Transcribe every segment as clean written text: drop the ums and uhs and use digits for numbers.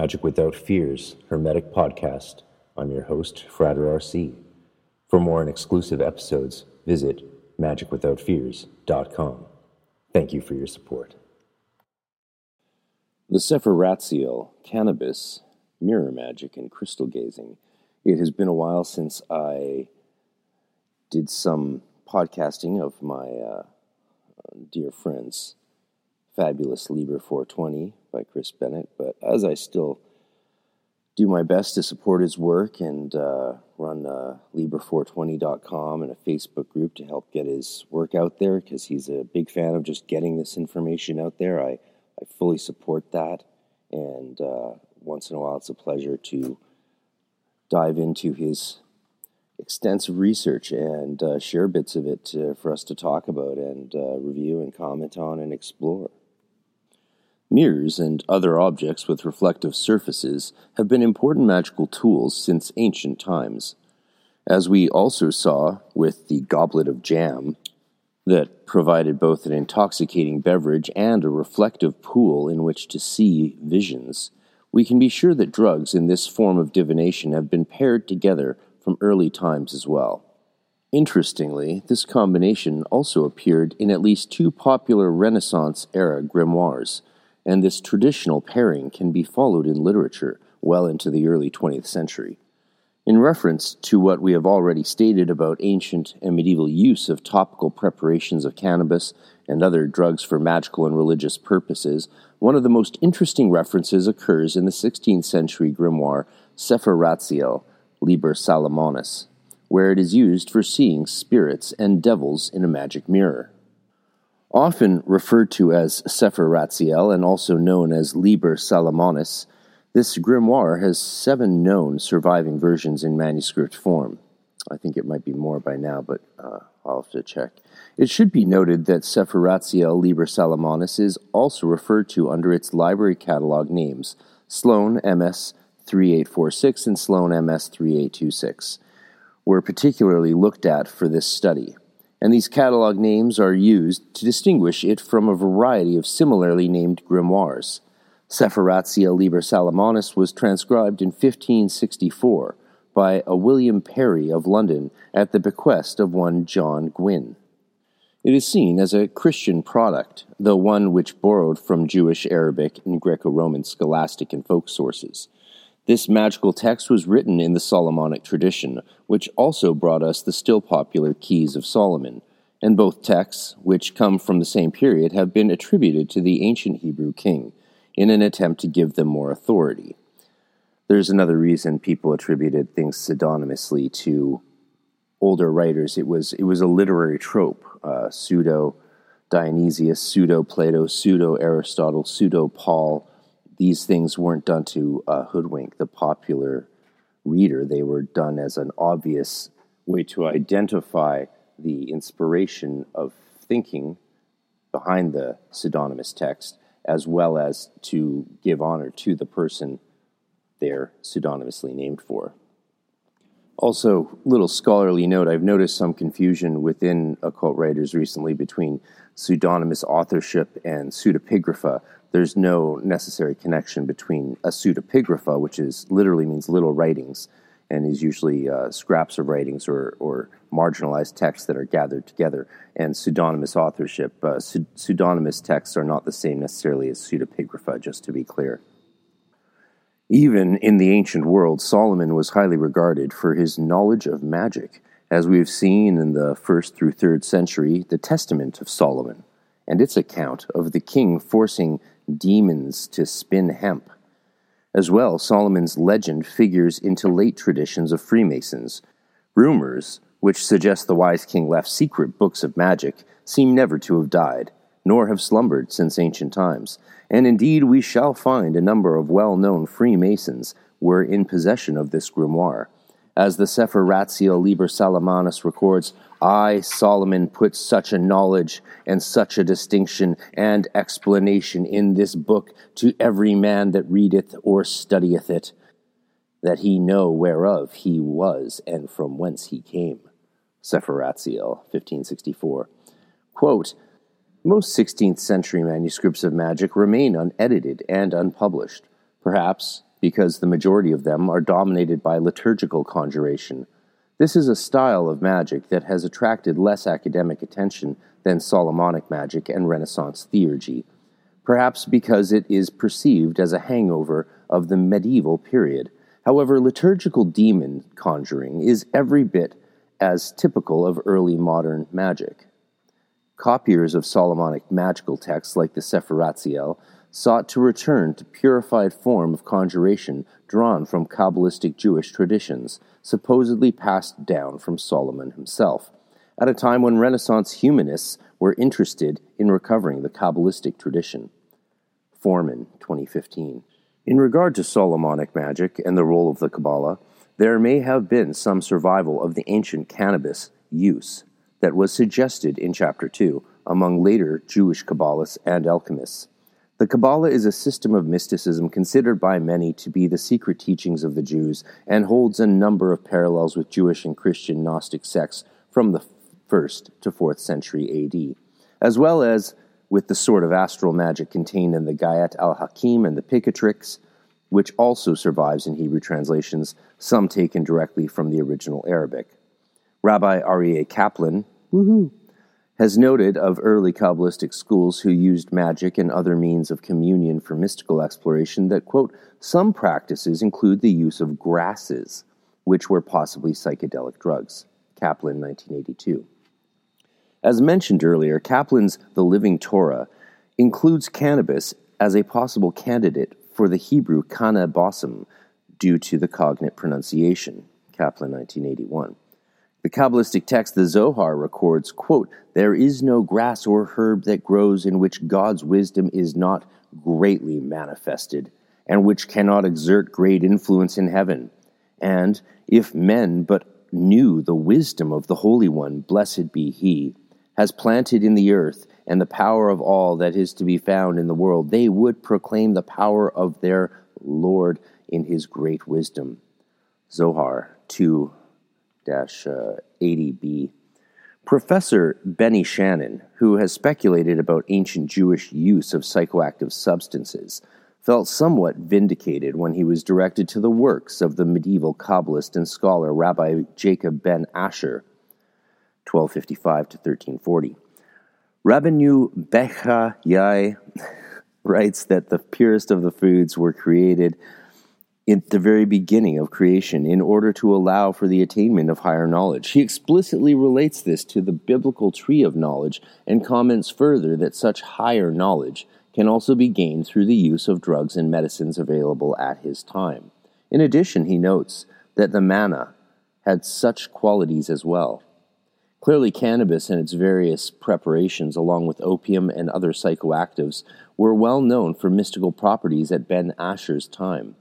Magic Without Fears Hermetic Podcast. I'm your host, Frater RC. For more and exclusive episodes, visit magicwithoutfears.com. Thank you for your support. The Sefer Ratziel, cannabis, mirror magic, and crystal gazing. It has been a while since I did some podcasting of my dear friend's fabulous Liber 420 by Chris Bennett, but as I still do my best to support his work and run Liber420.com and a Facebook group to help get his work out there, because he's a big fan of just getting this information out there. I fully support that, and once in a while it's a pleasure to dive into his extensive research and share bits of it for us to talk about and review and comment on and explore. Mirrors and other objects with reflective surfaces have been important magical tools since ancient times, as we also saw with the goblet of jam that provided both an intoxicating beverage and a reflective pool in which to see visions. We can be sure that drugs in this form of divination have been paired together from early times as well. Interestingly, this combination also appeared in at least two popular Renaissance-era grimoires, and this traditional pairing can be followed in literature well into the early 20th century. In reference to what we have already stated about ancient and medieval use of topical preparations of cannabis and other drugs for magical and religious purposes, one of the most interesting references occurs in the 16th century grimoire Sefer Ratziel, Liber Salomonis, where it is used for seeing spirits and devils in a magic mirror. Often referred to as Sefer Ratziel and also known as Liber Salomonis, this grimoire has 7 known surviving versions in manuscript form. I think it might be more by now, but I'll have to check. It should be noted that Sefer Ratziel Liber Salomonis is also referred to under its library catalog names, Sloan MS 3846 and Sloan MS 3826, were particularly looked at for this study, and these catalog names are used to distinguish it from a variety of similarly named grimoires. Sefer Ratziel Liber Salomonis was transcribed in 1564 by a William Perry of London at the bequest of one John Gwynn. It is seen as a Christian product, though one which borrowed from Jewish, Arabic, and Greco-Roman scholastic and folk sources. This magical text was written in the Solomonic tradition, which also brought us the still popular Keys of Solomon, and both texts, which come from the same period, have been attributed to the ancient Hebrew king, in an attempt to give them more authority. There's another reason people attributed things pseudonymously to older writers. It was a literary trope, pseudo-Dionysius, pseudo-Plato, pseudo-Aristotle, pseudo-Paul. These things weren't done to hoodwink the popular reader. They were done as an obvious way to identify the inspiration of thinking behind the pseudonymous text, as well as to give honor to the person they're pseudonymously named for. Also, little scholarly note, I've noticed some confusion within occult writers recently between pseudonymous authorship and pseudepigrapha. There's no necessary connection between a pseudepigrapha, which literally means little writings, and is usually scraps of writings or marginalized texts that are gathered together, and pseudonymous authorship. Pseudonymous texts are not the same necessarily as pseudepigrapha, just to be clear. Even in the ancient world, Solomon was highly regarded for his knowledge of magic, as we have seen in the 1st through 3rd century, the Testament of Solomon, and its account of the king forcing demons to spin hemp. As well, Solomon's legend figures into late traditions of Freemasons. Rumors, which suggest the wise king left secret books of magic, seem never to have died, nor have slumbered since ancient times, and indeed we shall find a number of well-known Freemasons were in possession of this grimoire. As the Sefer Ratziel Liber Salomonis records, I, Solomon, put such a knowledge and such a distinction and explanation in this book to every man that readeth or studieth it, that he know whereof he was and from whence he came. Sefer Ratziel, 1564. Quote, most 16th century manuscripts of magic remain unedited and unpublished. Perhaps because the majority of them are dominated by liturgical conjuration. This is a style of magic that has attracted less academic attention than Solomonic magic and Renaissance theurgy, perhaps because it is perceived as a hangover of the medieval period. However, liturgical demon conjuring is every bit as typical of early modern magic. Copiers of Solomonic magical texts like the Sefer Ratziel sought to return to purified form of conjuration drawn from Kabbalistic Jewish traditions, supposedly passed down from Solomon himself, at a time when Renaissance humanists were interested in recovering the Kabbalistic tradition. Foreman, 2015. In regard to Solomonic magic and the role of the Kabbalah, there may have been some survival of the ancient cannabis use that was suggested in Chapter 2 among later Jewish Kabbalists and alchemists. The Kabbalah is a system of mysticism considered by many to be the secret teachings of the Jews and holds a number of parallels with Jewish and Christian Gnostic sects from the 1st to 4th century AD, as well as with the sort of astral magic contained in the Gayat al-Hakim and the Picatrix, which also survives in Hebrew translations, some taken directly from the original Arabic. Rabbi Aryeh Kaplan has noted of early Kabbalistic schools who used magic and other means of communion for mystical exploration that, quote, some practices include the use of grasses, which were possibly psychedelic drugs. Kaplan, 1982. As mentioned earlier, Kaplan's The Living Torah includes cannabis as a possible candidate for the Hebrew kana bosim due to the cognate pronunciation. Kaplan, 1981. The Kabbalistic text, the Zohar, records, quote, there is no grass or herb that grows in which God's wisdom is not greatly manifested, and which cannot exert great influence in heaven. And if men but knew the wisdom of the Holy One, blessed be He, has planted in the earth, and the power of all that is to be found in the world, they would proclaim the power of their Lord in His great wisdom. Zohar 2-80b. Professor Benny Shannon, who has speculated about ancient Jewish use of psychoactive substances, felt somewhat vindicated when he was directed to the works of the medieval Kabbalist and scholar Rabbi Jacob ben Asher, 1255 to 1340. Rabbeinu Bechayai writes that the purest of the foods were created in the very beginning of creation in order to allow for the attainment of higher knowledge. He explicitly relates this to the biblical tree of knowledge and comments further that such higher knowledge can also be gained through the use of drugs and medicines available at his time. In addition, he notes that the manna had such qualities as well. Clearly, cannabis and its various preparations, along with opium and other psychoactives, were well known for mystical properties at Ben Asher's time.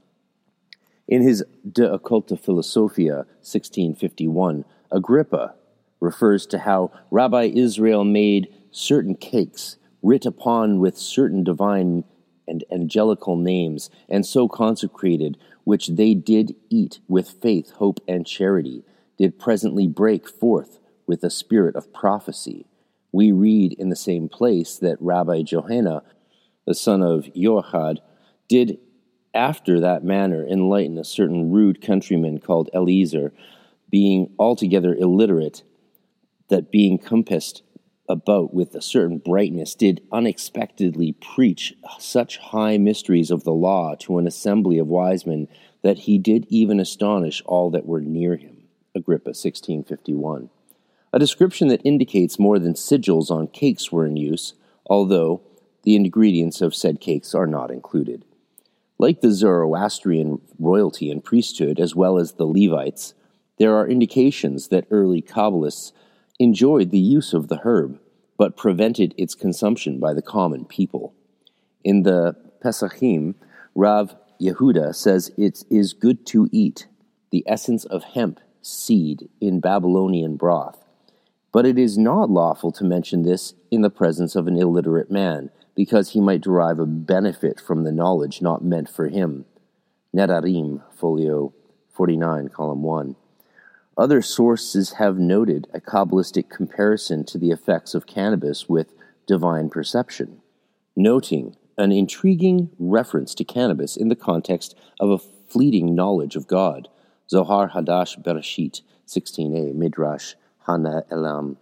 In his De Occulta Philosophia, 1651, Agrippa refers to how Rabbi Israel made certain cakes, writ upon with certain divine and angelical names, and so consecrated, which they did eat with faith, hope, and charity, did presently break forth with a spirit of prophecy. We read in the same place that Rabbi Johanna, the son of Yochad, did after that manner enlighten a certain rude countryman called Eliezer, being altogether illiterate, that being compassed about with a certain brightness, did unexpectedly preach such high mysteries of the law to an assembly of wise men, that he did even astonish all that were near him. Agrippa, 1651. A description that indicates more than sigils on cakes were in use, although the ingredients of said cakes are not included. Like the Zoroastrian royalty and priesthood, as well as the Levites, there are indications that early Kabbalists enjoyed the use of the herb, but prevented its consumption by the common people. In the Pesachim, Rav Yehuda says it is good to eat the essence of hemp seed in Babylonian broth, but it is not lawful to mention this in the presence of an illiterate man, because he might derive a benefit from the knowledge not meant for him. Nedarim, folio 49, column 1. Other sources have noted a Kabbalistic comparison to the effects of cannabis with divine perception, noting an intriguing reference to cannabis in the context of a fleeting knowledge of God. Zohar Hadash Bereshit, 16a, Midrash Hana Elam.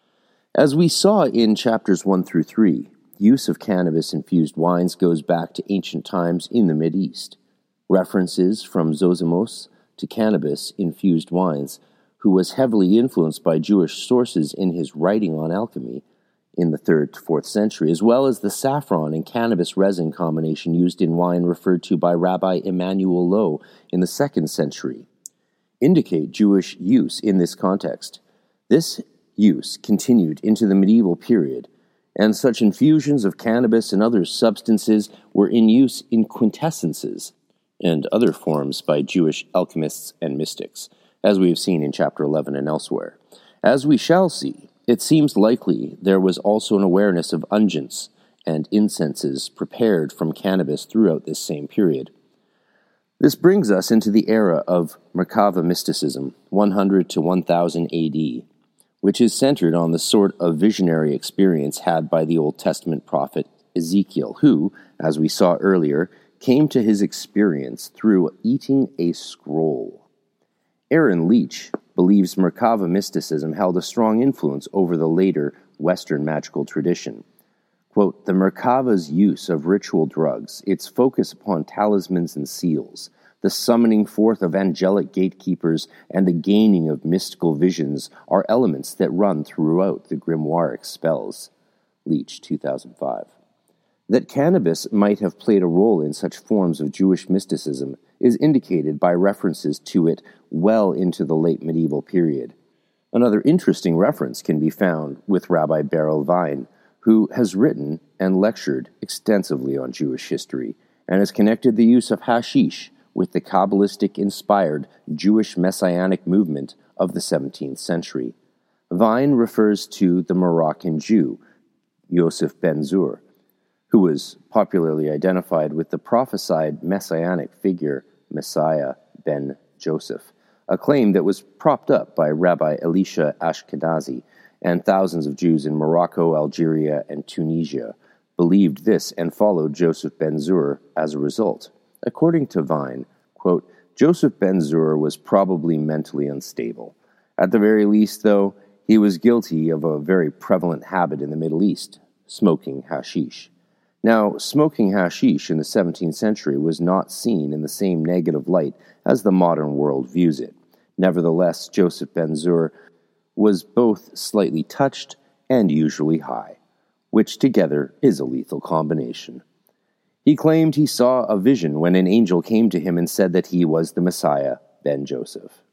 As we saw in chapters 1 through 3, use of cannabis-infused wines goes back to ancient times in the Mideast. References from Zosimos to cannabis-infused wines, who was heavily influenced by Jewish sources in his writing on alchemy in the 3rd to 4th century, as well as the saffron and cannabis resin combination used in wine referred to by Rabbi Emanuel Low in the 2nd century, indicate Jewish use in this context. This use continued into the medieval period, and such infusions of cannabis and other substances were in use in quintessences and other forms by Jewish alchemists and mystics, as we have seen in chapter 11 and elsewhere. As we shall see, it seems likely there was also an awareness of unguents and incenses prepared from cannabis throughout this same period. This brings us into the era of Merkava mysticism, 100 to 1000 AD, which is centered on the sort of visionary experience had by the Old Testament prophet Ezekiel, who, as we saw earlier, came to his experience through eating a scroll. Aaron Leach believes Merkava mysticism held a strong influence over the later Western magical tradition. Quote, the Merkava's use of ritual drugs, its focus upon talismans and seals, the summoning forth of angelic gatekeepers, and the gaining of mystical visions are elements that run throughout the grimoire spells. Leach, 2005. That cannabis might have played a role in such forms of Jewish mysticism is indicated by references to it well into the late medieval period. Another interesting reference can be found with Rabbi Beryl Vine, who has written and lectured extensively on Jewish history and has connected the use of hashish with the Kabbalistic-inspired Jewish Messianic movement of the 17th century. Vine refers to the Moroccan Jew, Yosef ben Zur, who was popularly identified with the prophesied messianic figure Messiah ben Joseph, a claim that was propped up by Rabbi Elisha Ashkenazi, and thousands of Jews in Morocco, Algeria, and Tunisia believed this and followed Joseph ben Zur as a result. According to Vine, quote, Joseph ben Zur was probably mentally unstable. At the very least, though, he was guilty of a very prevalent habit in the Middle East, smoking hashish. Now, smoking hashish in the 17th century was not seen in the same negative light as the modern world views it. Nevertheless, Joseph ben Zur was both slightly touched and usually high, which together is a lethal combination. He claimed he saw a vision when an angel came to him and said that he was the Messiah, ben Joseph.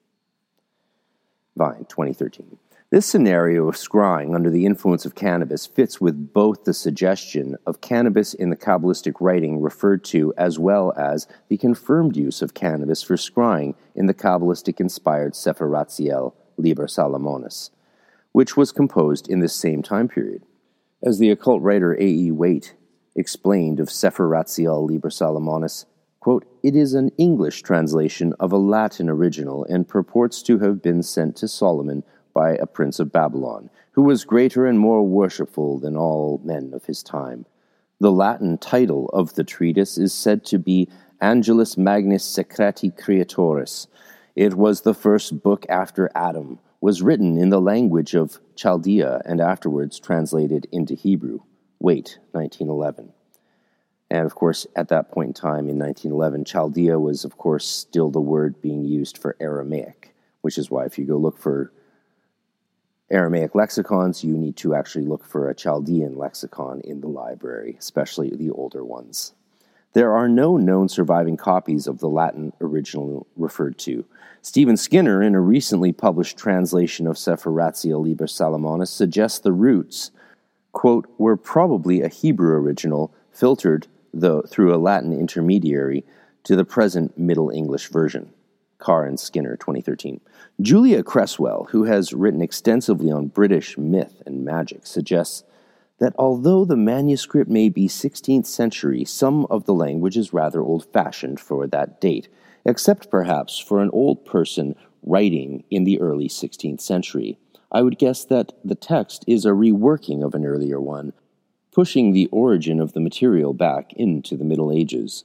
Vine, 2013. This scenario of scrying under the influence of cannabis fits with both the suggestion of cannabis in the Kabbalistic writing referred to as well as the confirmed use of cannabis for scrying in the Kabbalistic-inspired Sefer Ratziel Liber Salomonis, which was composed in this same time period. As the occult writer A.E. Waite explained of Sefer Ratziel Liber Salomonis, quote, it is an English translation of a Latin original and purports to have been sent to Solomon by a prince of Babylon, who was greater and more worshipful than all men of his time. The Latin title of the treatise is said to be Angelus Magnis Secreti Creatoris. It was the first book after Adam, was written in the language of Chaldea and afterwards translated into Hebrew. Waite, 1911. And of course, at that point in time, in 1911, Chaldea was, of course, still the word being used for Aramaic, which is why if you go look for Aramaic lexicons, you need to actually look for a Chaldean lexicon in the library, especially the older ones. There are no known surviving copies of the Latin original referred to. Stephen Skinner, in a recently published translation of Sefer Ratziel Liber Salomonis, suggests the roots, quote, were probably a Hebrew original filtered through a Latin intermediary to the present Middle English version. Carr and Skinner, 2013. Julia Cresswell, who has written extensively on British myth and magic, suggests that although the manuscript may be 16th century, some of the language is rather old-fashioned for that date, except perhaps for an old person writing in the early 16th century. I would guess that the text is a reworking of an earlier one, pushing the origin of the material back into the Middle Ages.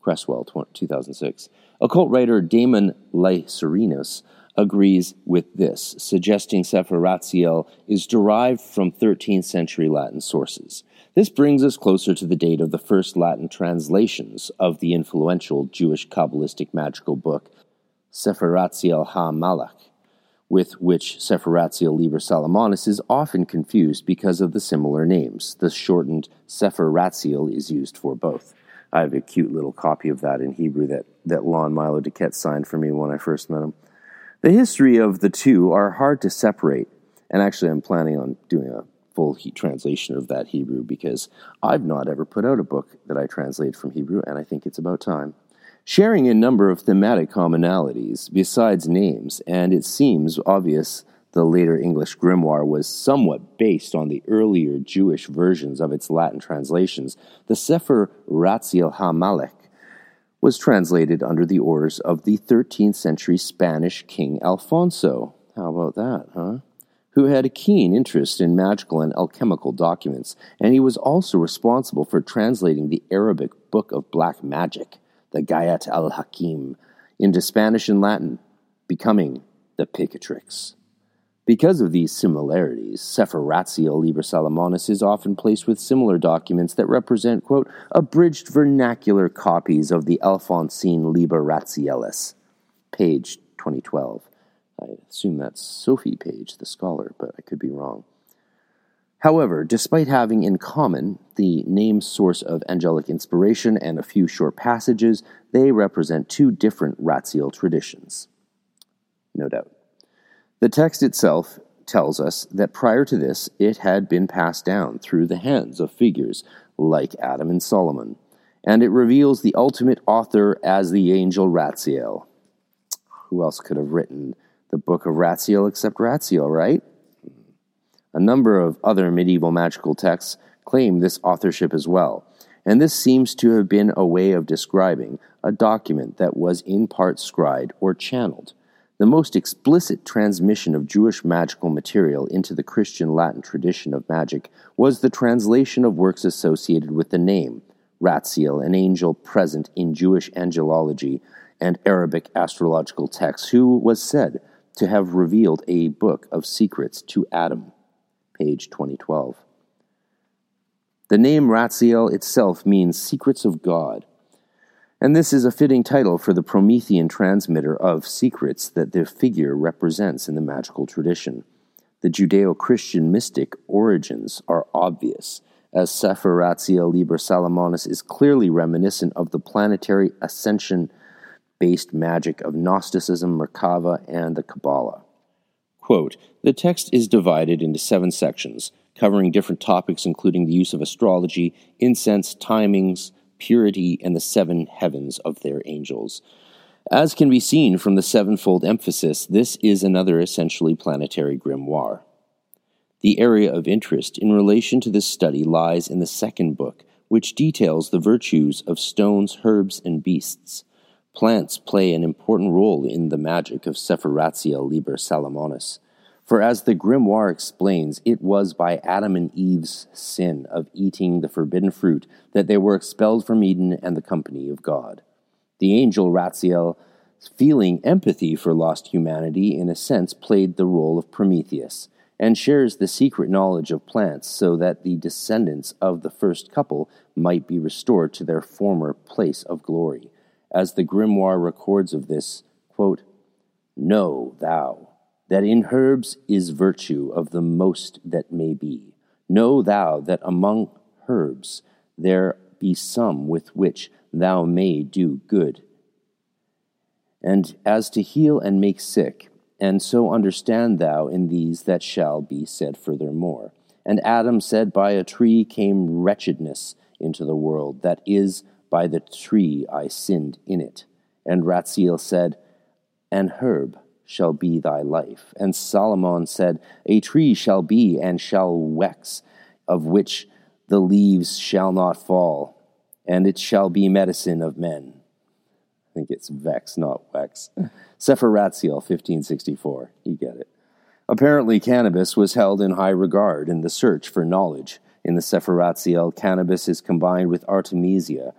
Cresswell, 2006. Occult writer Damon Lycerinus agrees with this, suggesting Sefer Ratziel is derived from 13th century Latin sources. This brings us closer to the date of the first Latin translations of the influential Jewish Kabbalistic magical book Sefer Ratziel HaMalach, with which Sefer Ratziel Liber Salomonis is often confused because of the similar names. The shortened Sefer Ratziel is used for both. I have a cute little copy of that in Hebrew that Lon Milo Duquette signed for me when I first met him. The history of the two are hard to separate, and actually I'm planning on doing a full translation of that Hebrew because I've not ever put out a book that I translate from Hebrew, and I think it's about time. Sharing a number of thematic commonalities besides names, and it seems obvious the later English grimoire was somewhat based on the earlier Jewish versions of its Latin translations, the Sefer Ratziel HaMalach was translated under the orders of the 13th century Spanish King Alfonso. How about that, huh? Who had a keen interest in magical and alchemical documents, and he was also responsible for translating the Arabic Book of Black Magic, the Gayat al-Hakim, into Spanish and Latin, becoming the Picatrix. Because of these similarities, Sefer Ratziel Liber Salomonis is often placed with similar documents that represent, quote, abridged vernacular copies of the Alphonsine Liber Ratzielis, page 2012. I assume that's Sophie Page, the scholar, but I could be wrong. However, despite having in common the name source of angelic inspiration and a few short passages, they represent two different Ratziel traditions. No doubt. The text itself tells us that prior to this, it had been passed down through the hands of figures like Adam and Solomon, and it reveals the ultimate author as the angel Ratziel. Who else could have written the book of Ratziel except Ratziel, right? A number of other medieval magical texts claim this authorship as well, and this seems to have been a way of describing a document that was in part scribed or channeled. The most explicit transmission of Jewish magical material into the Christian Latin tradition of magic was the translation of works associated with the name, Ratziel, an angel present in Jewish angelology and Arabic astrological texts, who was said to have revealed a book of secrets to Adam, page 2012. The name Ratziel itself means secrets of God, and this is a fitting title for the Promethean transmitter of secrets that the figure represents in the magical tradition. The Judeo-Christian mystic origins are obvious, as Sefer Ratziel Liber Salomonis is clearly reminiscent of the planetary ascension-based magic of Gnosticism, Merkava, and the Kabbalah. Quote, the text is divided into 7 sections, covering different topics including the use of astrology, incense, timings, purity, and the 7 heavens of their angels. As can be seen from the 7-fold emphasis, this is another essentially planetary grimoire. The area of interest in relation to this study lies in the 2nd book, which details the virtues of stones, herbs, and beasts. Plants play an important role in the magic of Sefer Ratziel Liber Salomonis. For as the grimoire explains, it was by Adam and Eve's sin of eating the forbidden fruit that they were expelled from Eden and the company of God. The angel Ratziel, feeling empathy for lost humanity, in a sense played the role of Prometheus, and shares the secret knowledge of plants so that the descendants of the first couple might be restored to their former place of glory. As the grimoire records of this, quote, know thou that in herbs is virtue of the most that may be. Know thou that among herbs there be some with which thou may do good. And as to heal and make sick, and so understand thou in these that shall be said furthermore. And Adam said, by a tree came wretchedness into the world, that is, by the tree I sinned in it. And Ratziel said, an herb shall be thy life. And Solomon said, a tree shall be and shall wex, of which the leaves shall not fall, and it shall be medicine of men. I think it's vex, not wex. Sefer Ratziel, 1564. You get it. Apparently, cannabis was held in high regard in the search for knowledge. In the Sefer Ratziel, cannabis is combined with artemisia,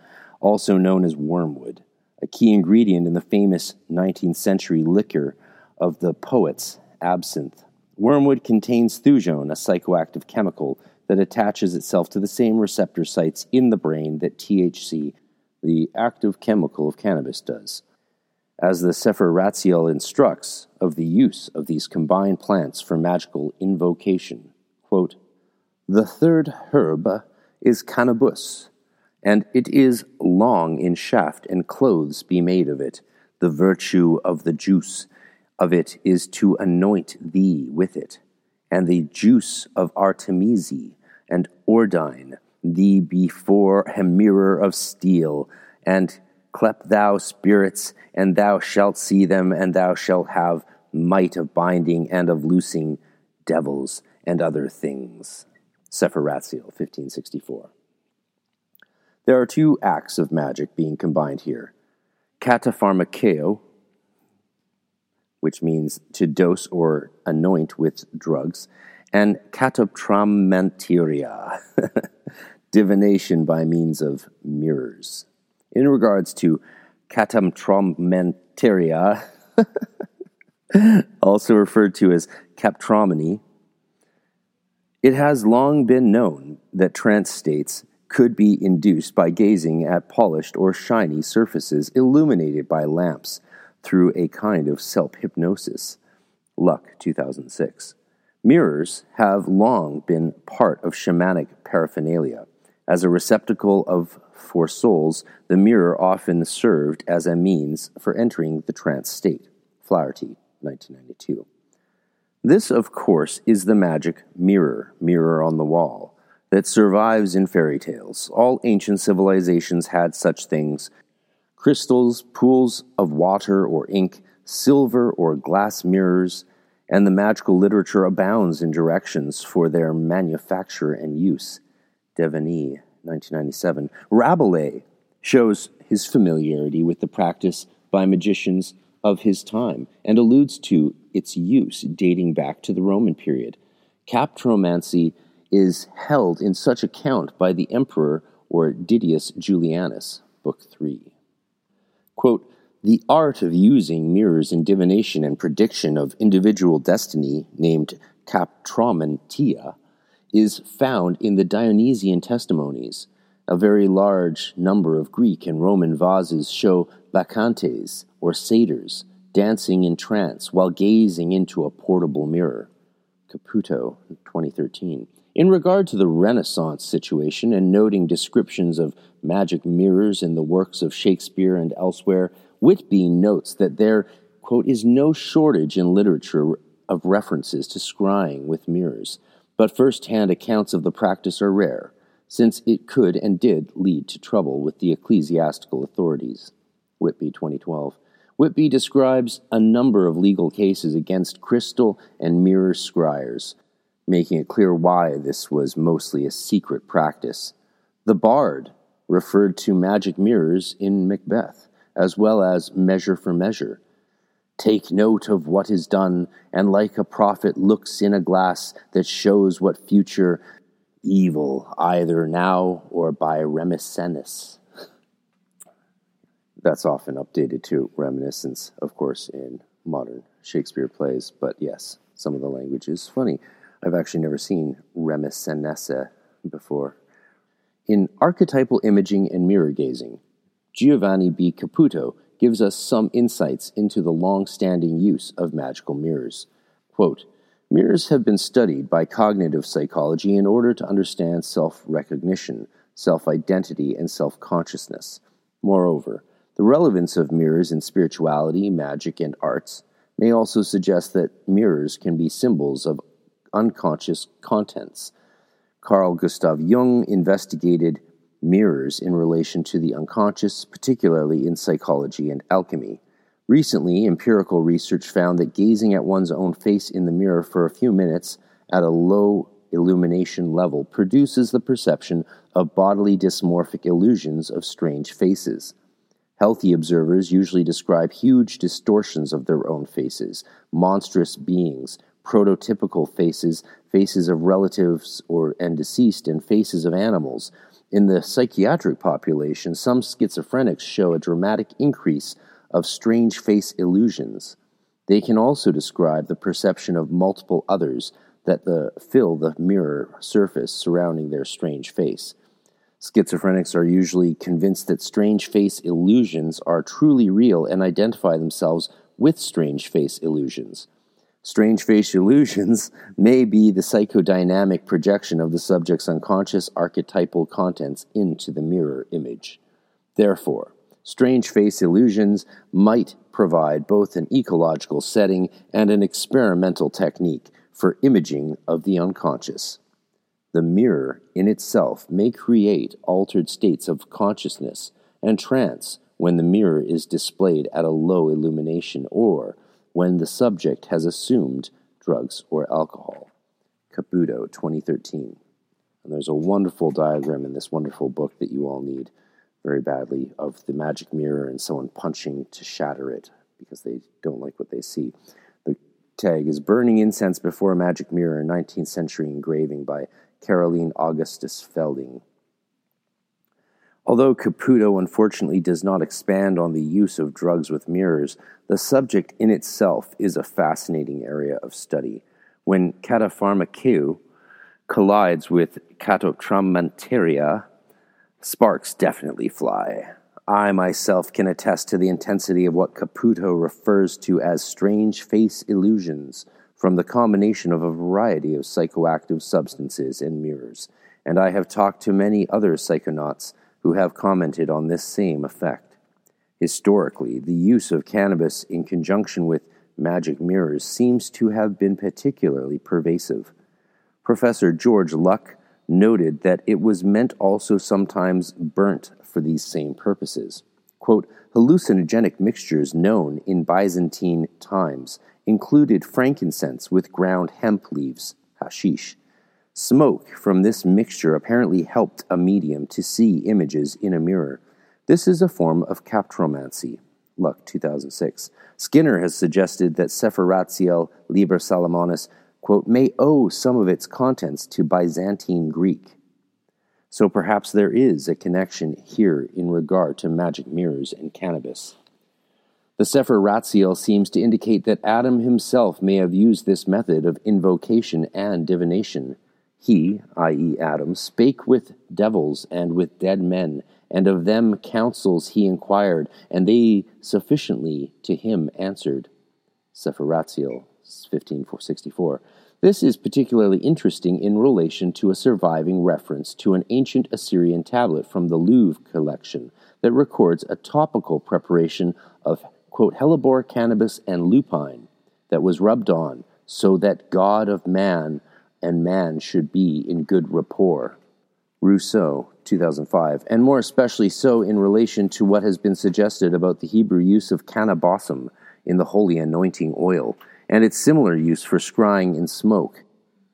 also known as wormwood, a key ingredient in the famous 19th century liquor of the poets, absinthe. Wormwood contains thujone, a psychoactive chemical that attaches itself to the same receptor sites in the brain that THC, the active chemical of cannabis, does. As the Sefer Ratziel instructs of the use of these combined plants for magical invocation, quote, "The third herb is cannabis, and it is long in shaft, and clothes be made of it. The virtue of the juice of it is to anoint thee with it, and the juice of Artemisi and Ordine thee before a mirror of steel, and clep thou spirits, and thou shalt see them, and thou shalt have might of binding and of loosing devils and other things." Sefer Ratziel, 1564. There are two acts of magic being combined here. Katapharmakeo, which means to dose or anoint with drugs, and kataptramenteria, divination by means of mirrors. In regards to kataptramenteria, also referred to as kaptromony, it has long been known that trance states could be induced by gazing at polished or shiny surfaces illuminated by lamps through a kind of self-hypnosis. Luck, 2006. Mirrors have long been part of shamanic paraphernalia. As a receptacle for souls, the mirror often served as a means for entering the trance state. Flaherty, 1992. This, of course, is the magic mirror on the wall, that survives in fairy tales. All ancient civilizations had such things: crystals, pools of water or ink, silver or glass mirrors, and the magical literature abounds in directions for their manufacture and use. Devaney, 1997. Rabelais shows his familiarity with the practice by magicians of his time and alludes to its use dating back to the Roman period. Kaptromancy is held in such account by the emperor or Didius Julianus, Book 3. Quote, "The art of using mirrors in divination and prediction of individual destiny, named kaptromantia, is found in the Dionysian testimonies. A very large number of Greek and Roman vases show bacchantes, or satyrs, dancing in trance while gazing into a portable mirror." Caputo, 2013. In regard to the Renaissance situation and noting descriptions of magic mirrors in the works of Shakespeare and elsewhere, Whitby notes that there, quote, "is no shortage in literature of references to scrying with mirrors, but first-hand accounts of the practice are rare, since it could and did lead to trouble with the ecclesiastical authorities." Whitby, 2012. Whitby describes a number of legal cases against crystal and mirror scryers, making it clear why this was mostly a secret practice. The Bard referred to magic mirrors in Macbeth, as well as Measure for Measure. "Take note of what is done, and like a prophet looks in a glass that shows what future evil, either now or by reminiscence." That's often updated to reminiscence, of course, in modern Shakespeare plays, but yes, some of the language is funny. I've actually never seen reminiscence before. In Archetypal Imaging and Mirror Gazing, Giovanni B. Caputo gives us some insights into the long-standing use of magical mirrors. Quote, "Mirrors have been studied by cognitive psychology in order to understand self-recognition, self-identity, and self-consciousness. Moreover, the relevance of mirrors in spirituality, magic, and arts may also suggest that mirrors can be symbols of unconscious contents. Carl Gustav Jung investigated mirrors in relation to the unconscious, particularly in psychology and alchemy. Recently, empirical research found that gazing at one's own face in the mirror for a few minutes at a low illumination level produces the perception of bodily dysmorphic illusions of strange faces. Healthy observers usually describe huge distortions of their own faces, monstrous beings, prototypical faces, faces of relatives and deceased, and faces of animals, In the psychiatric population, some schizophrenics show a dramatic increase of strange face illusions. They can also describe the perception of multiple others that fill the mirror surface surrounding their strange face. Schizophrenics are usually convinced that strange face illusions are truly real and identify themselves with strange face illusions. Strange face illusions may be the psychodynamic projection of the subject's unconscious archetypal contents into the mirror image. Therefore, strange face illusions might provide both an ecological setting and an experimental technique for imaging of the unconscious. The mirror in itself may create altered states of consciousness and trance when the mirror is displayed at a low illumination or when the subject has assumed drugs or alcohol. Caputo, 2013. And there's a wonderful diagram in this wonderful book that you all need very badly of the magic mirror and someone punching to shatter it because they don't like what they see. The tag is Burning Incense Before a Magic Mirror, a 19th century engraving by Caroline Augustus Felding. Although Caputo unfortunately does not expand on the use of drugs with mirrors, the subject in itself is a fascinating area of study. When catapharmakeia collides with catoptraumanteria, sparks definitely fly. I myself can attest to the intensity of what Caputo refers to as strange face illusions from the combination of a variety of psychoactive substances and mirrors, and I have talked to many other psychonauts who have commented on this same effect. Historically, the use of cannabis in conjunction with magic mirrors seems to have been particularly pervasive. Professor George Luck noted that it was meant also sometimes burnt for these same purposes. Quote, hallucinogenic mixtures known in Byzantine times included frankincense with ground hemp leaves, hashish. Smoke from this mixture apparently helped a medium to see images in a mirror. This is a form of captromancy. Luck, 2006. Skinner has suggested that Sephiratiel Liber Salomonis, quote, may owe some of its contents to Byzantine Greek. So perhaps there is a connection here in regard to magic mirrors and cannabis. The Sefer Ratziel seems to indicate that Adam himself may have used this method of invocation and divination. He, i.e. Adam, spake with devils and with dead men, and of them counsels he inquired, and they sufficiently to him answered. Sefer Ratziel, 1564. This is particularly interesting in relation to a surviving reference to an ancient Assyrian tablet from the Louvre collection that records a topical preparation of, quote, hellebore, cannabis, and lupine that was rubbed on so that God of man and man should be in good rapport. Rousseau, 2005, and more especially so in relation to what has been suggested about the Hebrew use of cannabosum in the holy anointing oil, and its similar use for scrying in smoke.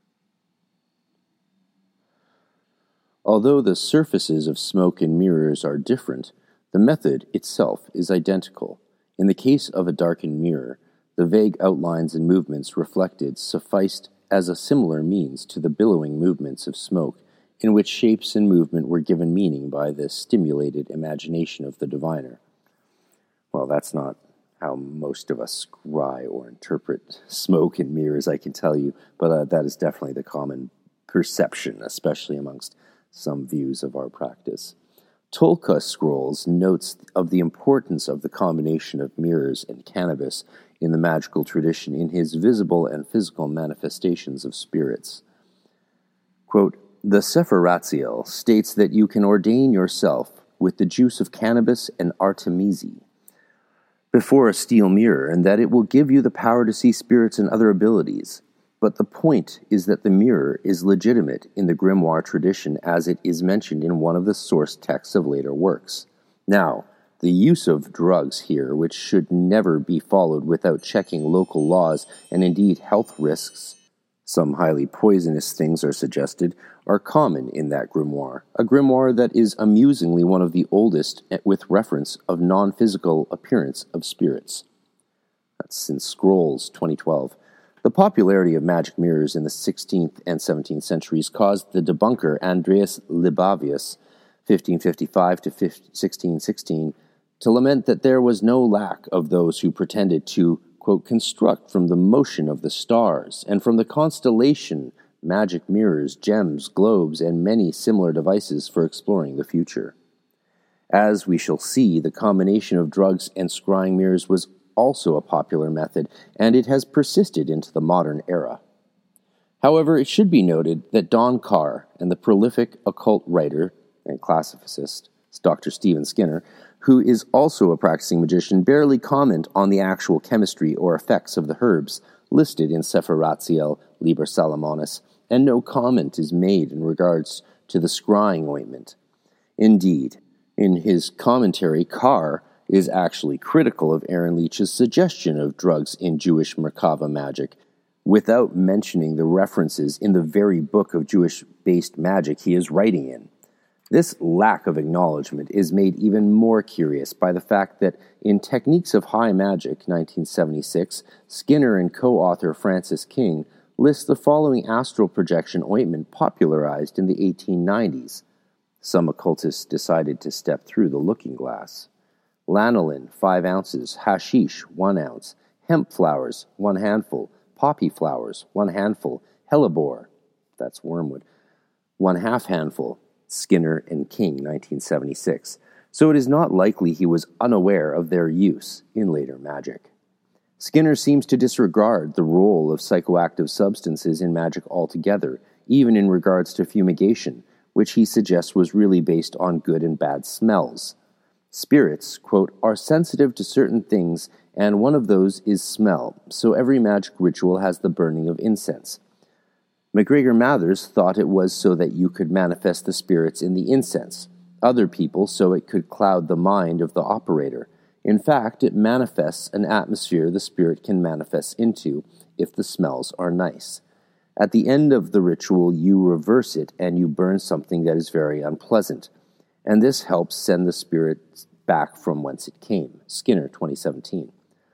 Although the surfaces of smoke and mirrors are different, the method itself is identical. In the case of a darkened mirror, the vague outlines and movements reflected sufficed as a similar means to the billowing movements of smoke, in which shapes and movement were given meaning by the stimulated imagination of the diviner. Well, that's not how most of us scry or interpret smoke and mirrors, I can tell you, but that is definitely the common perception, especially amongst some views of our practice. Tolka Scrolls notes of the importance of the combination of mirrors and cannabis in the magical tradition in his visible and physical manifestations of spirits. Quote, the Sefer Ratziel states that you can ordain yourself with the juice of cannabis and artemisia before a steel mirror, and that it will give you the power to see spirits and other abilities. But the point is that the mirror is legitimate in the grimoire tradition as it is mentioned in one of the source texts of later works. Now, the use of drugs here, which should never be followed without checking local laws and indeed health risks, some highly poisonous things are suggested, are common in that grimoire, a grimoire that is amusingly one of the oldest with reference of non-physical appearance of spirits. That's in Scrolls, 2012. The popularity of magic mirrors in the 16th and 17th centuries caused the debunker Andreas Libavius 1555 to 1616, to lament that there was no lack of those who pretended to, quote, construct from the motion of the stars and from the constellation magic mirrors, gems, globes, and many similar devices for exploring the future. As we shall see, the combination of drugs and scrying mirrors was also a popular method, and it has persisted into the modern era. However, it should be noted that Don Carr and the prolific occult writer and classicist Dr. Stephen Skinner, who is also a practicing magician, barely comment on the actual chemistry or effects of the herbs listed in Sefer Ratziel Liber Salomonis, and no comment is made in regards to the scrying ointment. Indeed, in his commentary, Carr is actually critical of Aaron Leach's suggestion of drugs in Jewish Merkava magic, without mentioning the references in the very book of Jewish-based magic he is writing in. This lack of acknowledgement is made even more curious by the fact that in Techniques of High Magic, 1976, Skinner and co-author Francis King list the following astral projection ointment popularized in the 1890s. Some occultists decided to step through the looking glass. Lanolin, 5 ounces, hashish, 1 ounce, hemp flowers, 1 handful, poppy flowers, 1 handful, hellebore, that's wormwood, 1/2 handful, Skinner and King, 1976. So it is not likely he was unaware of their use in later magic. Skinner seems to disregard the role of psychoactive substances in magic altogether, even in regards to fumigation, which he suggests was really based on good and bad smells. Spirits, quote, are sensitive to certain things, and one of those is smell, so every magic ritual has the burning of incense. MacGregor Mathers thought it was so that you could manifest the spirits in the incense. Other people so it could cloud the mind of the operator. In fact, it manifests an atmosphere the spirit can manifest into if the smells are nice. At the end of the ritual, you reverse it and you burn something that is very unpleasant. And this helps send the spirit back from whence it came. Skinner, 2017.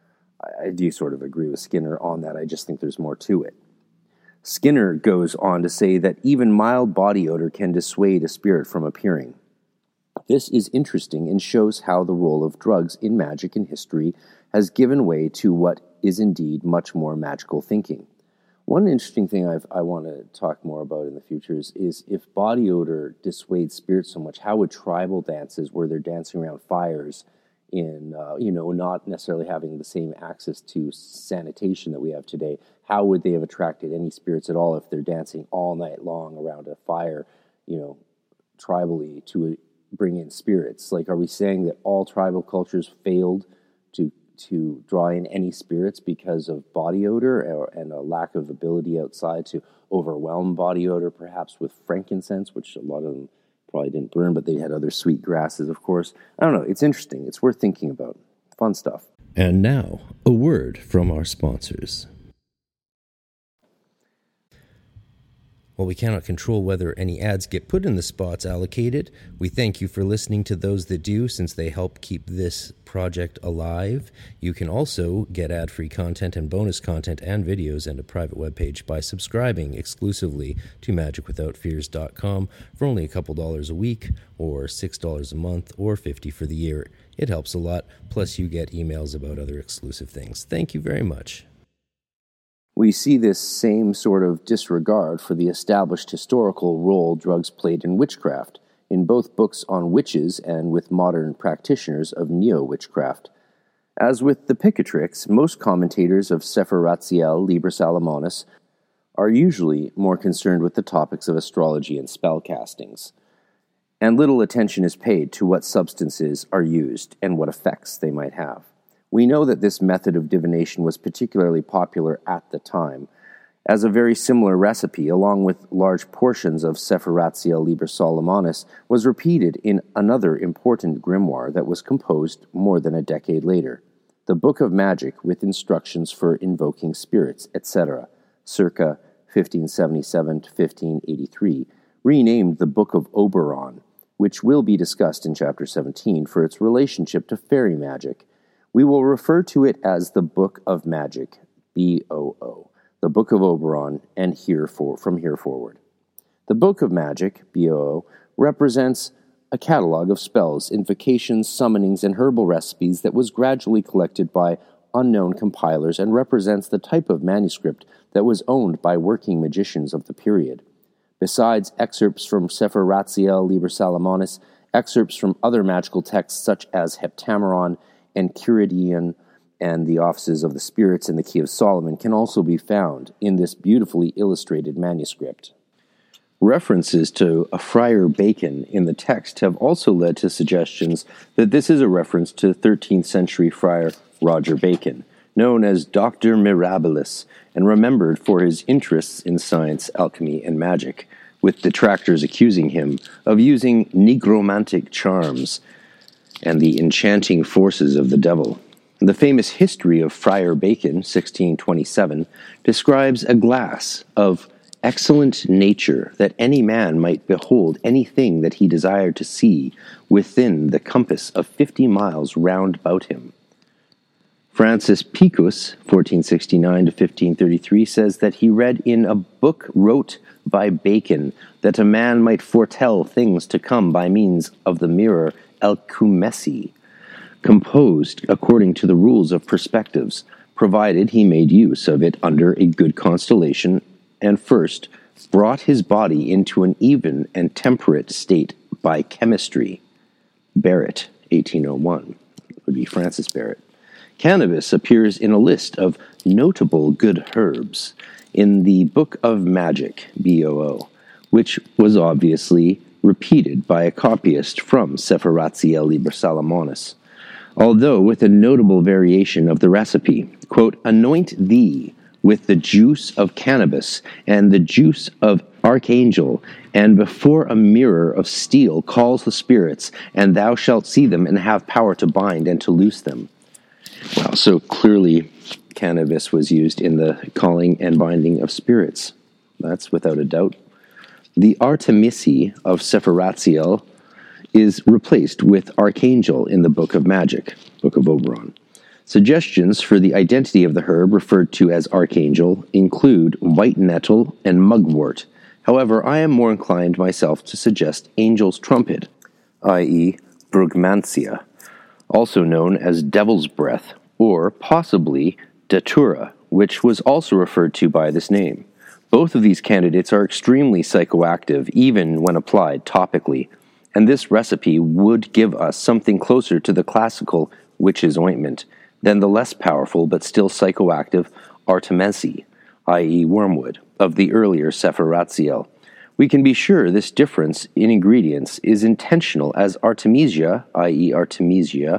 I do sort of agree with Skinner on that. I just think there's more to it. Skinner goes on to say that even mild body odor can dissuade a spirit from appearing. This is interesting and shows how the role of drugs in magic and history has given way to what is indeed much more magical thinking. One interesting thing I want to talk more about in the future is if body odor dissuades spirits so much, how would tribal dances where they're dancing around fires in, not necessarily having the same access to sanitation that we have today, how would they have attracted any spirits at all if they're dancing all night long around a fire, tribally to bring in spirits? Like, are we saying that all tribal cultures failed to draw in any spirits because of body odor and a lack of ability outside to overwhelm body odor, perhaps with frankincense, which a lot of them probably didn't burn, but they had other sweet grasses, of course. I don't know. It's interesting. It's worth thinking about. Fun stuff. And now, a word from our sponsors. While we cannot control whether any ads get put in the spots allocated, we thank you for listening to those that do, since they help keep this project alive. You can also get ad-free content and bonus content and videos and a private webpage by subscribing exclusively to magicwithoutfears.com for only a couple dollars a week, or $6 a month, or $50 for the year. It helps a lot, plus you get emails about other exclusive things. Thank you very much. We see this same sort of disregard for the established historical role drugs played in witchcraft, in both books on witches and with modern practitioners of neo-witchcraft. As with the Picatrix, most commentators of Sefer Ratziel Liber Salomonis are usually more concerned with the topics of astrology and spellcastings, and little attention is paid to what substances are used and what effects they might have. We know that this method of divination was particularly popular at the time, as a very similar recipe, along with large portions of Sefer Ratziel Liber Salomonis, was repeated in another important grimoire that was composed more than a decade later, the Book of Magic with instructions for invoking spirits, etc., circa 1577 to 1583, renamed the Book of Oberon, which will be discussed in Chapter 17 for its relationship to fairy magic. We will refer to it as the Book of Magic, BOO, the Book of Oberon, and from here forward. The Book of Magic, BOO, represents a catalog of spells, invocations, summonings, and herbal recipes that was gradually collected by unknown compilers and represents the type of manuscript that was owned by working magicians of the period. Besides excerpts from Sefer Ratziel Liber Salomonis, excerpts from other magical texts such as Heptameron and Enchiridion and the Offices of the Spirits in the Key of Solomon can also be found in this beautifully illustrated manuscript. References to a Friar Bacon in the text have also led to suggestions that this is a reference to 13th century friar Roger Bacon, known as Dr. Mirabilis, and remembered for his interests in science, alchemy, and magic, with detractors accusing him of using negromantic charms and the enchanting forces of the devil. The famous History of Friar Bacon, 1627, describes a glass of excellent nature that any man might behold anything that he desired to see within the compass of 50 miles round about him. Francis Picus, 1469 to 1533, says that he read in a book wrote by Bacon that a man might foretell things to come by means of the mirror Alcumesi, composed according to the rules of perspectives, provided he made use of it under a good constellation, and first brought his body into an even and temperate state by chemistry. Barrett, 1801, would be Francis Barrett. Cannabis appears in a list of notable good herbs in the Book of Magic, BOO, which was obviously repeated by a copyist from Sefer Ratziel Liber Salomonis, although with a notable variation of the recipe. Quote, anoint thee with the juice of cannabis and the juice of archangel, and before a mirror of steel calls the spirits, and thou shalt see them and have power to bind and to loose them. Wow, so clearly cannabis was used in the calling and binding of spirits. That's without a doubt. The Artemisi of Sefer Ratziel is replaced with archangel in the Book of Magic, Book of Oberon. Suggestions for the identity of the herb referred to as archangel include white nettle and mugwort. However, I am more inclined myself to suggest angel's trumpet, i.e. brugmansia, also known as devil's breath, or possibly datura, which was also referred to by this name. Both of these candidates are extremely psychoactive, even when applied topically, and this recipe would give us something closer to the classical witch's ointment than the less powerful but still psychoactive Artemisi, i.e. wormwood, of the earlier Sefer Ratziel. We can be sure this difference in ingredients is intentional, as Artemisia, i.e. Artemisia,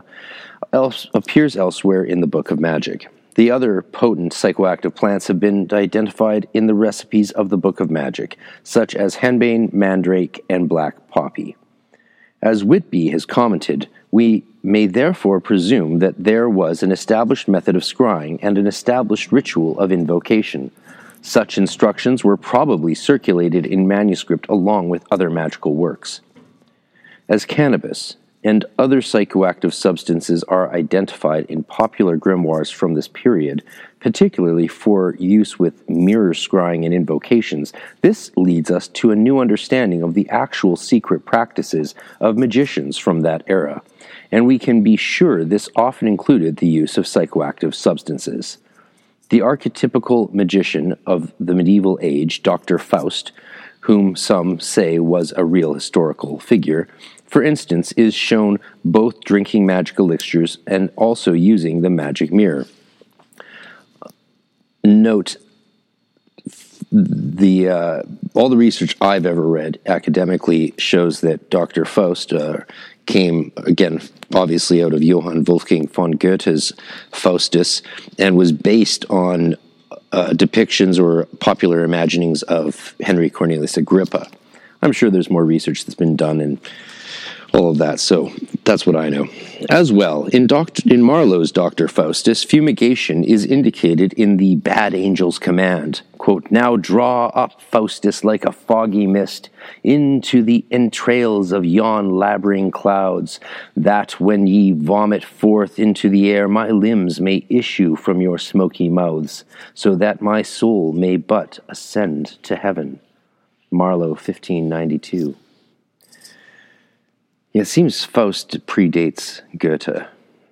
appears elsewhere in the Book of Magic. The other potent psychoactive plants have been identified in the recipes of the Book of Magic, such as henbane, mandrake, and black poppy. As Whitby has commented, we may therefore presume that there was an established method of scrying and an established ritual of invocation. Such instructions were probably circulated in manuscript along with other magical works. As cannabis and other psychoactive substances are identified in popular grimoires from this period, particularly for use with mirror scrying and invocations, this leads us to a new understanding of the actual secret practices of magicians from that era, and we can be sure this often included the use of psychoactive substances. The archetypical magician of the medieval age, Dr. Faust, whom some say was a real historical figure, for instance, is shown both drinking magic elixirs and also using the magic mirror. Note, all the research I've ever read academically shows that Dr. Faust came, again, obviously out of Johann Wolfgang von Goethe's Faustus, and was based on depictions or popular imaginings of Henry Cornelius Agrippa. I'm sure there's more research that's been done and all of that, so that's what I know. As well, in Marlowe's Dr. Faustus, fumigation is indicated in the bad angel's command. Quote, now draw up, Faustus, like a foggy mist, into the entrails of yon labyrinthine clouds, that when ye vomit forth into the air, my limbs may issue from your smoky mouths, so that my soul may but ascend to heaven. Marlowe, 1592. It seems Faust predates Goethe.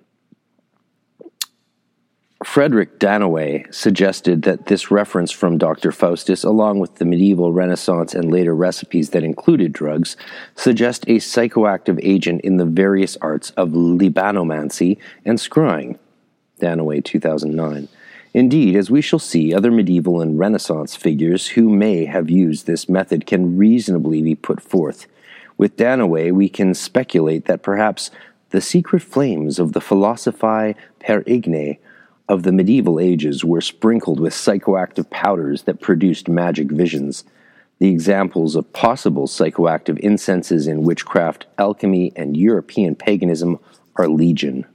Frederick Dannaway suggested that this reference from Dr. Faustus, along with the medieval Renaissance and later recipes that included drugs, suggest a psychoactive agent in the various arts of libanomancy and scrying. Dannaway, 2009. Indeed, as we shall see, other medieval and Renaissance figures who may have used this method can reasonably be put forth. With Dannaway, we can speculate that perhaps the secret flames of the philosophiae per igne of the medieval ages were sprinkled with psychoactive powders that produced magic visions. The examples of possible psychoactive incenses in witchcraft, alchemy, and European paganism are legion.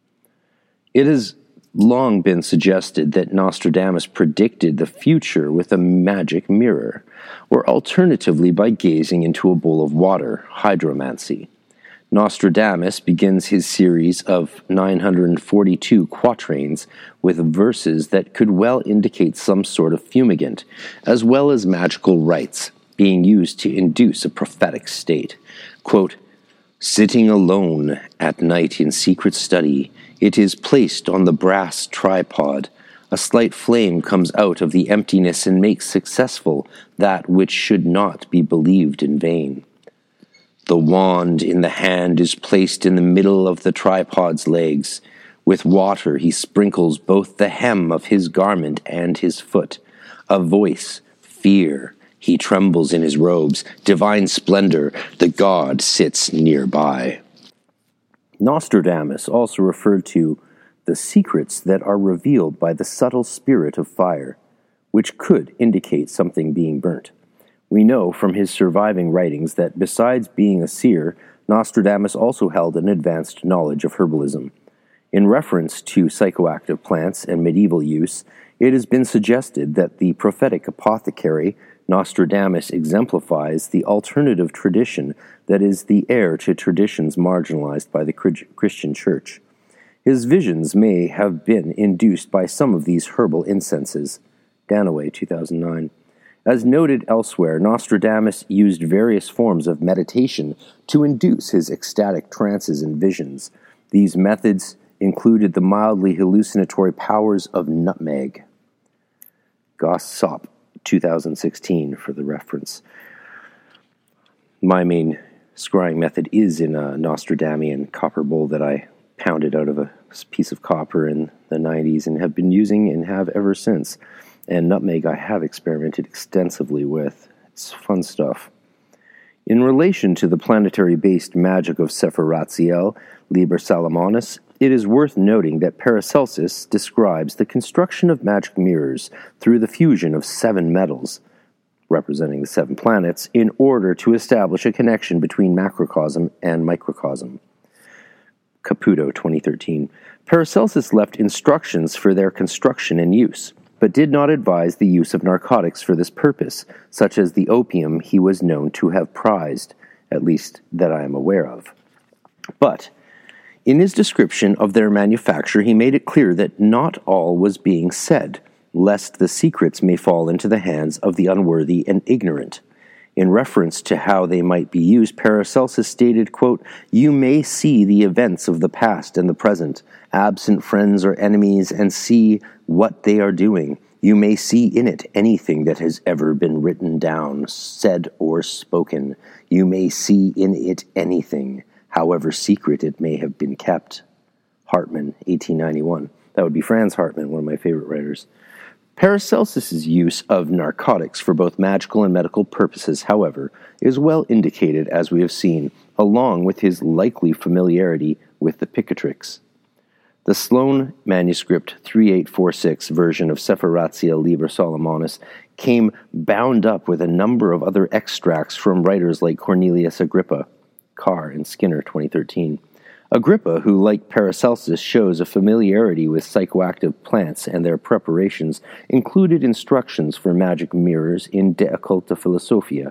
It has long been suggested that Nostradamus predicted the future with a magic mirror, or alternatively by gazing into a bowl of water, hydromancy. Nostradamus begins his series of 942 quatrains with verses that could well indicate some sort of fumigant, as well as magical rites being used to induce a prophetic state. Quote, "Sitting alone at night in secret study, it is placed on the brass tripod. A slight flame comes out of the emptiness and makes successful that which should not be believed in vain. The wand in the hand is placed in the middle of the tripod's legs. With water he sprinkles both the hem of his garment and his foot. A voice, fear, he trembles in his robes. Divine splendor, the god sits nearby." Nostradamus also referred to the secrets that are revealed by the subtle spirit of fire, which could indicate something being burnt. We know from his surviving writings that besides being a seer, Nostradamus also held an advanced knowledge of herbalism. In reference to psychoactive plants and medieval use, it has been suggested that the prophetic apothecary Nostradamus exemplifies the alternative tradition that is the heir to traditions marginalized by the Christian Church. His visions may have been induced by some of these herbal incenses. Dannaway, 2009. As noted elsewhere, Nostradamus used various forms of meditation to induce his ecstatic trances and visions. These methods included the mildly hallucinatory powers of nutmeg. Gossop, 2016, for the reference. My main scrying method is in a Nostradamian copper bowl that I pounded out of a piece of copper in the 90s and have been using and have ever since. And nutmeg I have experimented extensively with. It's fun stuff. In relation to the planetary-based magic of Sephiratiel, Liber Salomonis, it is worth noting that Paracelsus describes the construction of magic mirrors through the fusion of 7 metals, representing the 7 planets, in order to establish a connection between macrocosm and microcosm. Caputo, 2013. Paracelsus left instructions for their construction and use, but did not advise the use of narcotics for this purpose, such as the opium he was known to have prized, at least that I am aware of. But in his description of their manufacture, he made it clear that not all was being said, lest the secrets may fall into the hands of the unworthy and ignorant. In reference to how they might be used, Paracelsus stated, quote, "You may see the events of the past and the present, absent friends or enemies, and see what they are doing. You may see in it anything that has ever been written down, said, or spoken. You may see in it anything, however secret it may have been kept." Hartmann, 1891. That would be Franz Hartmann, one of my favorite writers. Paracelsus's use of narcotics for both magical and medical purposes, however, is well indicated, as we have seen, along with his likely familiarity with the Picatrix. The Sloan manuscript 3846 version of Sephiratiel Liber Salomonis came bound up with a number of other extracts from writers like Cornelius Agrippa, Carr and Skinner, 2013. Agrippa, who, like Paracelsus, shows a familiarity with psychoactive plants and their preparations, included instructions for magic mirrors in De Occulta Philosophia.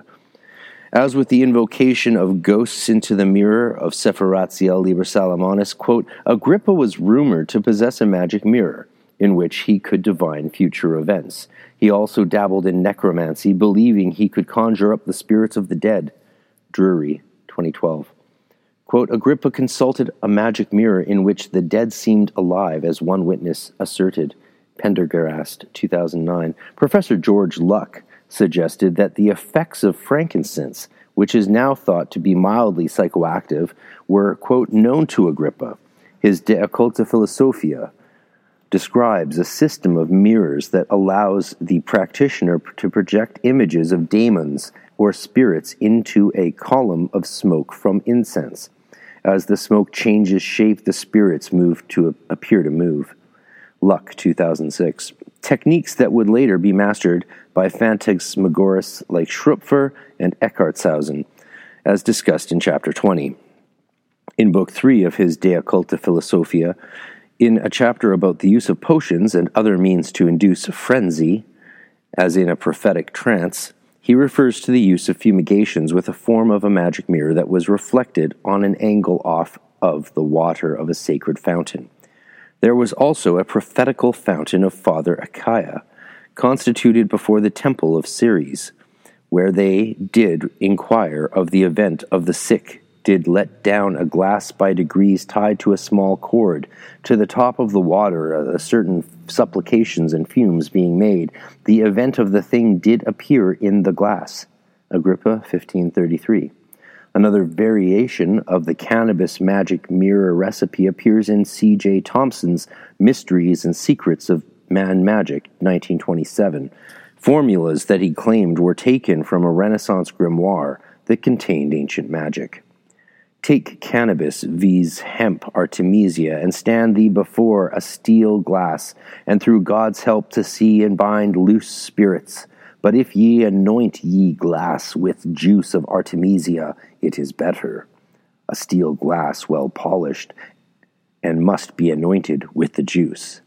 As with the invocation of ghosts into the mirror of Sephiratiel Liber Salomonis, quote, Agrippa was rumored to possess a magic mirror in which he could divine future events. He also dabbled in necromancy, believing he could conjure up the spirits of the dead. Drury, 2012. Quote, Agrippa consulted a magic mirror in which the dead seemed alive, as one witness asserted. Pendergast, 2009. Professor George Luck suggested that the effects of frankincense, which is now thought to be mildly psychoactive, were, quote, known to Agrippa. His De Occulta Philosophia describes a system of mirrors that allows the practitioner to project images of daemons or spirits into a column of smoke from incense. As the smoke changes shape, the spirits appear to move. Luck, 2006. Techniques that would later be mastered by phantasmagorists like Schrupfer and Eckartshausen, as discussed in Chapter 20. In Book 3 of his De Occulta Philosophia, in a chapter about the use of potions and other means to induce frenzy, as in a prophetic trance, he refers to the use of fumigations with a form of a magic mirror that was reflected on an angle off of the water of a sacred fountain. There was also a prophetical fountain of Father Achaia, constituted before the temple of Ceres, where they did inquire of the event of the sick, did let down a glass by degrees tied to a small cord to the top of the water, a certain supplications and fumes being made, the event of the thing did appear in the glass. Agrippa, 1533. Another variation of the cannabis magic mirror recipe appears in C.J. Thompson's Mysteries and Secrets of Man Magic, 1927, formulas that he claimed were taken from a Renaissance grimoire that contained ancient magic. Take cannabis, viz. Hemp, artemisia, and stand thee before a steel glass, and through God's help to see and bind loose spirits. But if ye anoint ye glass with juice of artemisia, it is better. A steel glass well polished, and must be anointed with the juice.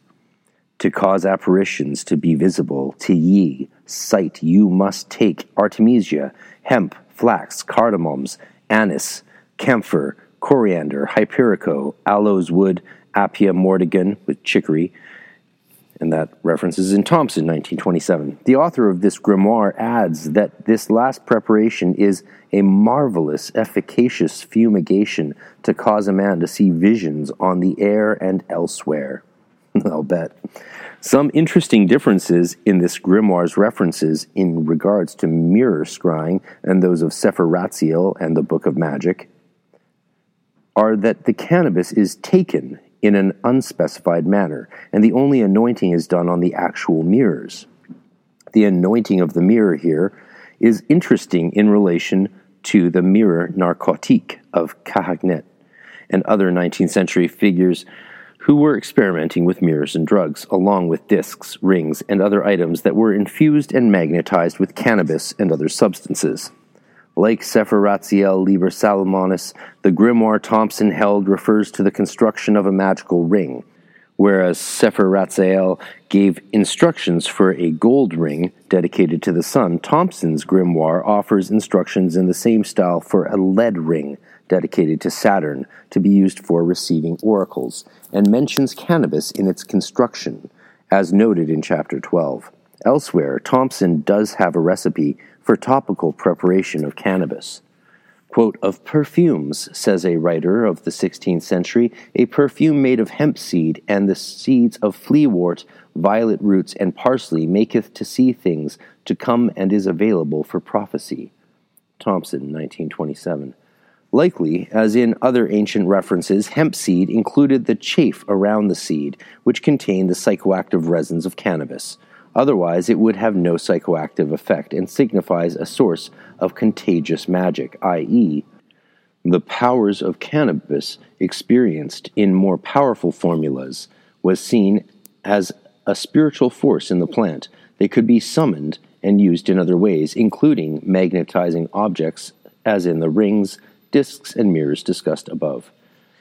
To cause apparitions to be visible to ye, sight you must take artemisia, hemp, flax, cardamoms, anise, camphor, coriander, hyperico, aloes wood, Appia mortigan with chicory, and that references in Thompson, 1927. The author of this grimoire adds that this last preparation is a marvelous, efficacious fumigation to cause a man to see visions on the air and elsewhere. I'll bet. Some interesting differences in this grimoire's references in regards to mirror scrying and those of Sefer Ratziel and the Book of Magic are that the cannabis is taken in an unspecified manner, and the only anointing is done on the actual mirrors. The anointing of the mirror here is interesting in relation to the mirror narcotique of Cahagnet and other 19th century figures who were experimenting with mirrors and drugs, along with discs, rings, and other items that were infused and magnetized with cannabis and other substances. Like Sefer Ratziel Liber Salomonis, the grimoire Thompson held refers to the construction of a magical ring, whereas Sefer Ratziel gave instructions for a gold ring dedicated to the sun. Thompson's grimoire offers instructions in the same style for a lead ring dedicated to Saturn to be used for receiving oracles, and mentions cannabis in its construction, as noted in Chapter 12. Elsewhere, Thompson does have a recipe for topical preparation of cannabis. Quote, of perfumes, says a writer of the 16th century, a perfume made of hemp seed and the seeds of fleawort, violet roots, and parsley maketh to see things to come and is available for prophecy. Thompson, 1927. Likely, as in other ancient references, hemp seed included the chaff around the seed, which contained the psychoactive resins of cannabis. Otherwise, it would have no psychoactive effect and signifies a source of contagious magic, i.e., the powers of cannabis experienced in more powerful formulas was seen as a spiritual force in the plant. They could be summoned and used in other ways, including magnetizing objects, as in the rings, discs, and mirrors discussed above.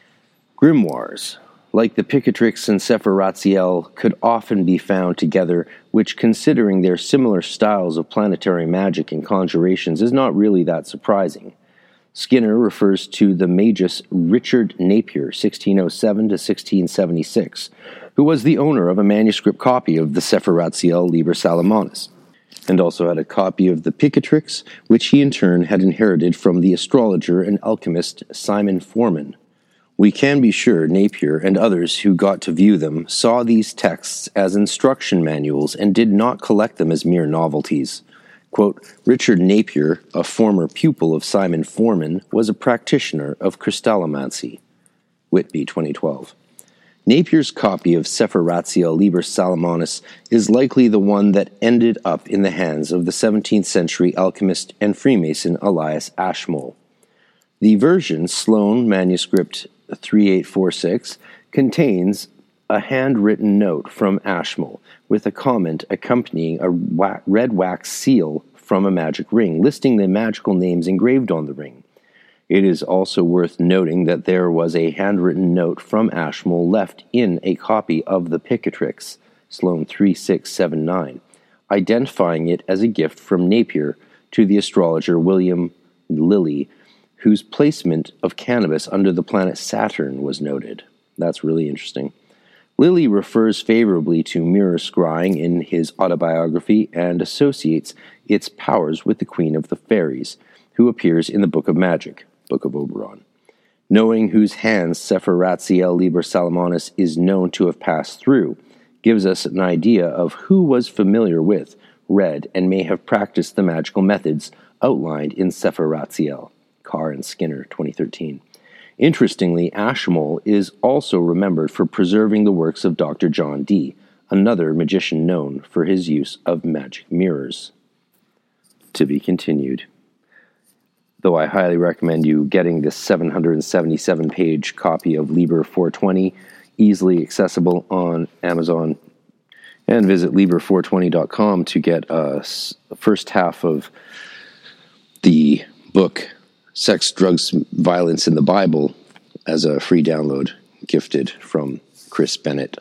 Grimoires, like the Picatrix and Sefer Ratziel, could often be found together, which, considering their similar styles of planetary magic and conjurations, is not really that surprising. Skinner refers to the magus Richard Napier, 1607 to 1676, who was the owner of a manuscript copy of the Sefer Ratziel Liber Salomonis. and also had a copy of the Picatrix, which he in turn had inherited from the astrologer and alchemist Simon Forman. We can be sure Napier and others who got to view them saw these texts as instruction manuals and did not collect them as mere novelties. Quote, Richard Napier, a former pupil of Simon Forman, was a practitioner of crystallomancy. Whitby, 2012. Napier's copy of Sefer Ratziel Liber Salomonis is likely the one that ended up in the hands of the 17th century alchemist and Freemason Elias Ashmole. The version, Sloan Manuscript 3846, contains a handwritten note from Ashmole with a comment accompanying a red wax seal from a magic ring, listing the magical names engraved on the ring. It is also worth noting that there was a handwritten note from Ashmole left in a copy of the Picatrix, Sloan 3679, identifying it as a gift from Napier to the astrologer William Lilly, whose placement of cannabis under the planet Saturn was noted. That's really interesting. Lilly refers favorably to mirror scrying in his autobiography and associates its powers with the Queen of the Fairies, who appears in the Book of Magic, Book of Oberon. Knowing whose hands Sefer Ratziel Liber Salomonis is known to have passed through gives us an idea of who was familiar with, read, and may have practiced the magical methods outlined in Sefer Ratziel. Carr and Skinner, 2013. Interestingly, Ashmole is also remembered for preserving the works of Dr. John Dee, another magician known for his use of magic mirrors. To be continued. Though I highly recommend you getting this 777-page copy of Liber 420, easily accessible on Amazon, and visit Liber420.com to get the first half of the book Sex, Drugs, Violence in the Bible as a free download gifted from Chris Bennett.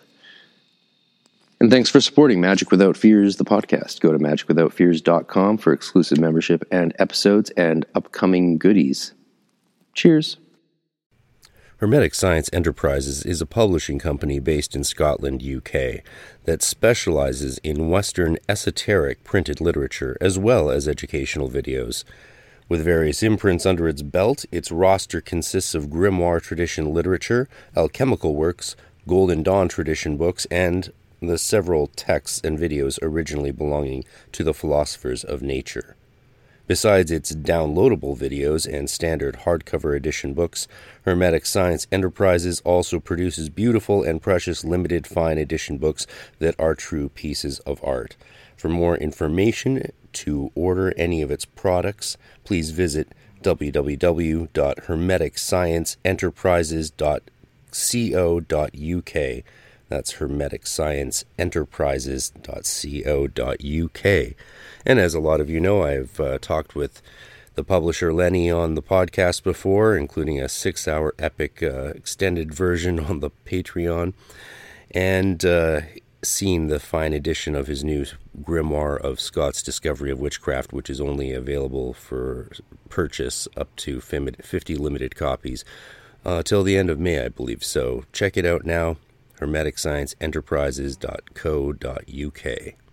And thanks for supporting Magic Without Fears, the podcast. Go to magicwithoutfears.com for exclusive membership and episodes and upcoming goodies. Cheers. Hermetic Science Enterprises is a publishing company based in Scotland, UK, that specializes in Western esoteric printed literature as well as educational videos. With various imprints under its belt, its roster consists of grimoire tradition literature, alchemical works, Golden Dawn tradition books, and the several texts and videos originally belonging to the philosophers of nature. Besides its downloadable videos and standard hardcover edition books, Hermetic Science Enterprises also produces beautiful and precious limited fine edition books that are true pieces of art. For more information, to order any of its products, please visit www.hermeticscienceenterprises.co.uk. That's hermeticscienceenterprises.co.uk. And as a lot of you know, I've talked with the publisher Lenny on the podcast before, including a 6-hour epic extended version on the Patreon, and seen the fine edition of his new grimoire of Scott's Discovery of Witchcraft, which is only available for purchase up to 50 limited copies till the end of May, I believe. So check it out now, hermeticscienceenterprises.co.uk.